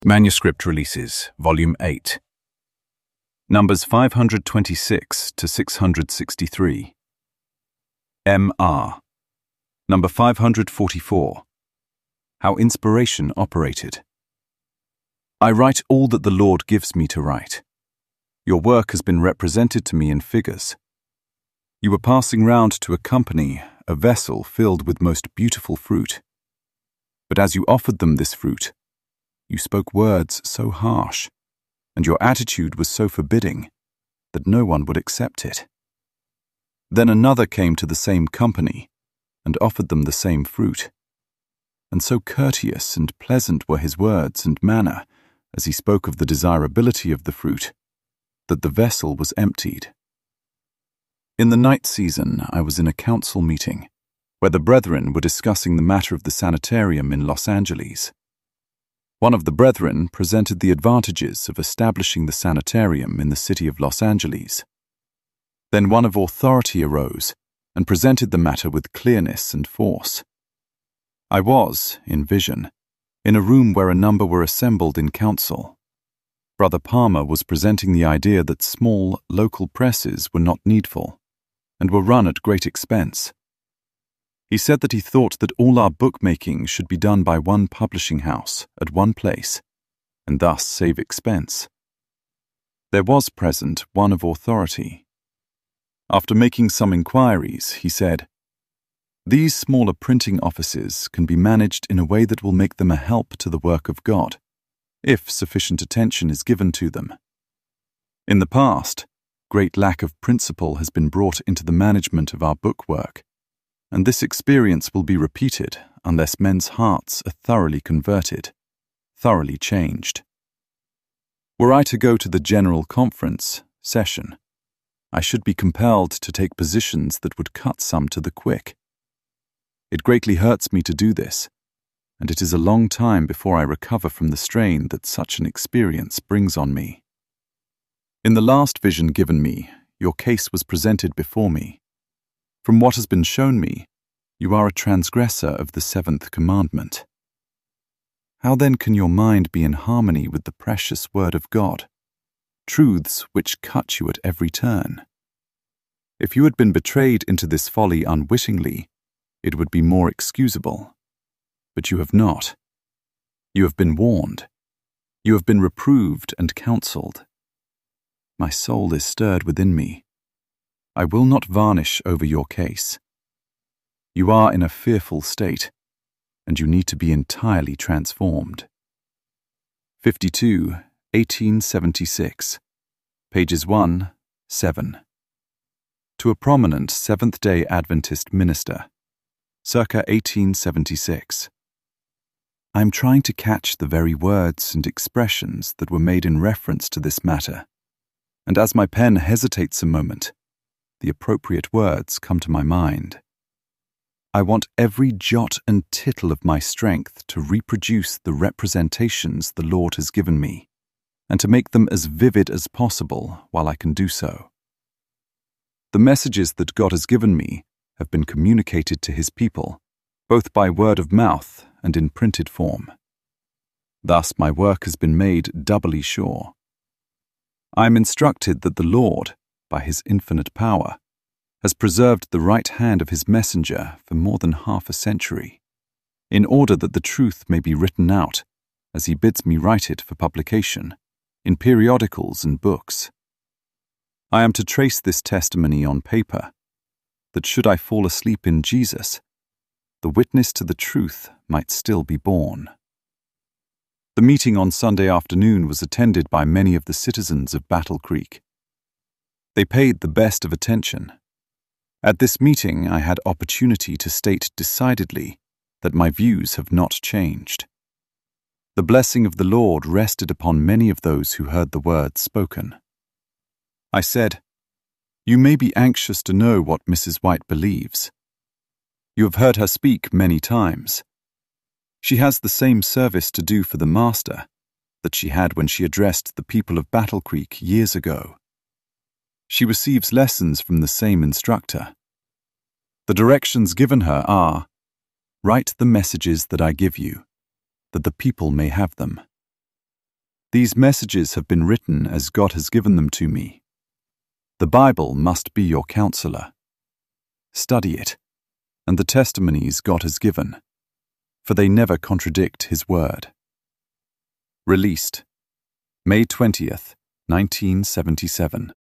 Manuscript Releases, Volume 8. Numbers 526 to 663. M.R. Number 544. How Inspiration Operated. I write all that the Lord gives me to write. Your work has been represented to me in figures. You were passing round to accompany a vessel filled with most beautiful fruit. But as you offered them this fruit, you spoke words so harsh, and your attitude was so forbidding, that no one would accept it. Then another came to the same company, and offered them the same fruit. And so courteous and pleasant were his words and manner, as he spoke of the desirability of the fruit, that the vessel was emptied. In the night season, I was in a council meeting, where the brethren were discussing the matter of the sanitarium in Los Angeles. One of the brethren presented the advantages of establishing the sanitarium in the city of Los Angeles. Then one of authority arose and presented the matter with clearness and force. I was, in vision, in a room where a number were assembled in council. Brother Palmer was presenting the idea that small, local presses were not needful and were run at great expense. He said that he thought that all our bookmaking should be done by one publishing house at one place, and thus save expense. There was present one of authority. After making some inquiries, he said, "These smaller printing offices can be managed in a way that will make them a help to the work of God, if sufficient attention is given to them. In the past, great lack of principle has been brought into the management of our bookwork, and this experience will be repeated unless men's hearts are thoroughly converted, thoroughly changed. Were I to go to the General Conference session, I should be compelled to take positions that would cut some to the quick. It greatly hurts me to do this, and it is a long time before I recover from the strain that such an experience brings on me. In the last vision given me, your case was presented before me. From what has been shown me, you are a transgressor of the seventh commandment. How then can your mind be in harmony with the precious word of God, truths which cut you at every turn? If you had been betrayed into this folly unwittingly, it would be more excusable. But you have not. You have been warned. You have been reproved and counseled. My soul is stirred within me. I will not varnish over your case. You are in a fearful state, and you need to be entirely transformed." 52, 1876, pages 1, 7. To a prominent Seventh-day Adventist minister, circa 1876. I am trying to catch the very words and expressions that were made in reference to this matter, and as my pen hesitates a moment, the appropriate words come to my mind. I want every jot and tittle of my strength to reproduce the representations the Lord has given me, and to make them as vivid as possible while I can do so. The messages that God has given me have been communicated to His people, both by word of mouth and in printed form. Thus my work has been made doubly sure. I am instructed that the Lord, by His infinite power, has preserved the right hand of His messenger for more than half a century, in order that the truth may be written out, as He bids me write it for publication, in periodicals and books. I am to trace this testimony on paper, that should I fall asleep in Jesus, the witness to the truth might still be borne. The meeting on Sunday afternoon was attended by many of the citizens of Battle Creek. They paid the best of attention. At this meeting, I had opportunity to state decidedly that my views have not changed. The blessing of the Lord rested upon many of those who heard the words spoken. I said, "You may be anxious to know what Mrs. White believes. You have heard her speak many times. She has the same service to do for the Master that she had when she addressed the people of Battle Creek years ago. She receives lessons from the same instructor. The directions given her are, write the messages that I give you, that the people may have them. These messages have been written as God has given them to me. The Bible must be your counselor. Study it, and the testimonies God has given, for they never contradict His word. Released, May 20th, 1977.